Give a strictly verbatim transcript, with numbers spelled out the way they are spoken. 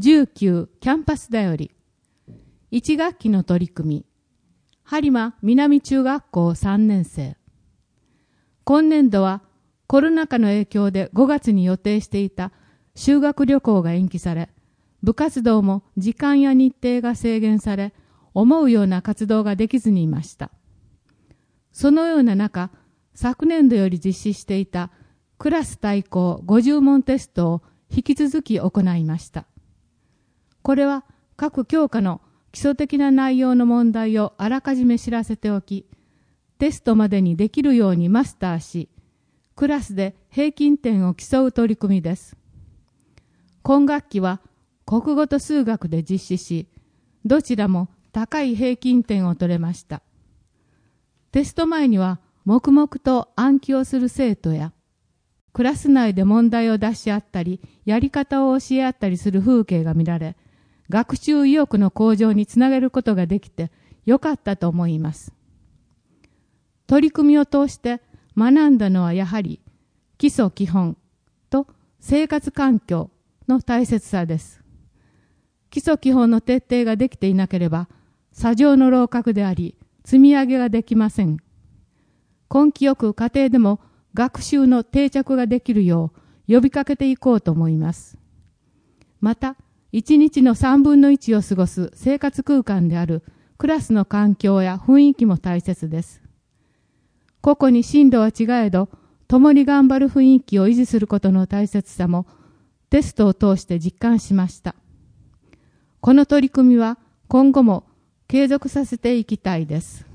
じゅうきゅうキャンパスだよりいち学期の取り組み、播磨南中学校さんねん生。今年度はコロナ禍の影響でごがつに予定していた修学旅行が延期され、部活動も時間や日程が制限され、思うような活動ができずにいました。そのような中、昨年度より実施していたクラス対抗ごじゅう問テストを引き続き行いました。これは各教科の基礎的な内容の問題をあらかじめ知らせておき、テストまでにできるようにマスターし、クラスで平均点を競う取り組みです。今学期は国語と数学で実施し、どちらも高い平均点を取れました。テスト前には黙々と暗記をする生徒や、クラス内で問題を出し合ったり、やり方を教え合ったりする風景が見られ、学習意欲の向上につなげることができてよかったと思います。取り組みを通して学んだのはやはり基礎基本と生活環境の大切さです。基礎基本の徹底ができていなければ、砂上の楼閣であり、積み上げができません。根気よく家庭でも学習の定着ができるよう呼びかけていこうと思います。また、一日の三分の一を過ごす生活空間であるクラスの環境や雰囲気も大切です。個々に進路は違えど、共に頑張る雰囲気を維持することの大切さもテストを通して実感しました。この取り組みは今後も継続させていきたいです。